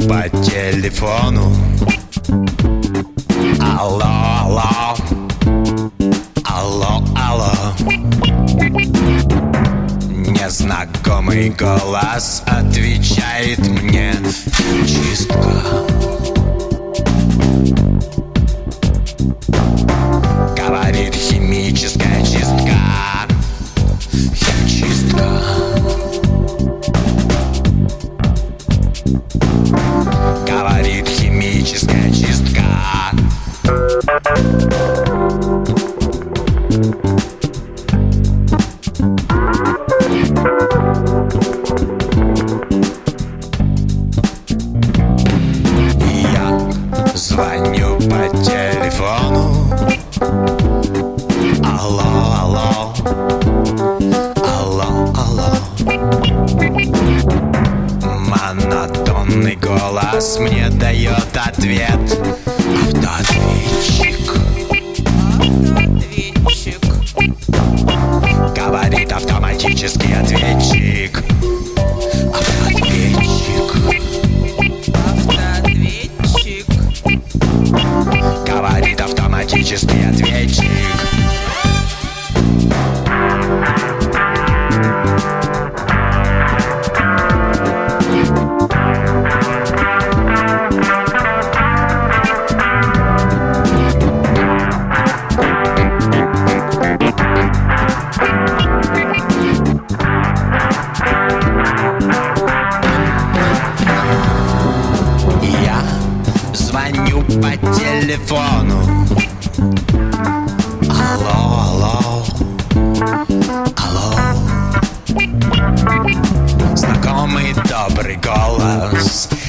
по телефону. Алло, алло, алло, алло. Незнакомый голос отвечает мне: чистка. Говорит: химическая чистка. Химчистка. Говорит: химическая чистка. Я звоню по телефону. Алло, алло, алло, алло. Монотонный голос мне дает ответ. Автоответчик. Автоответчик. Говорит автоматический ответчик. Автоответчик. Автоответчик. Говорит автоматический ответчик. Я звоню по телефону. Алло, алло, алло. Знакомый добрый голос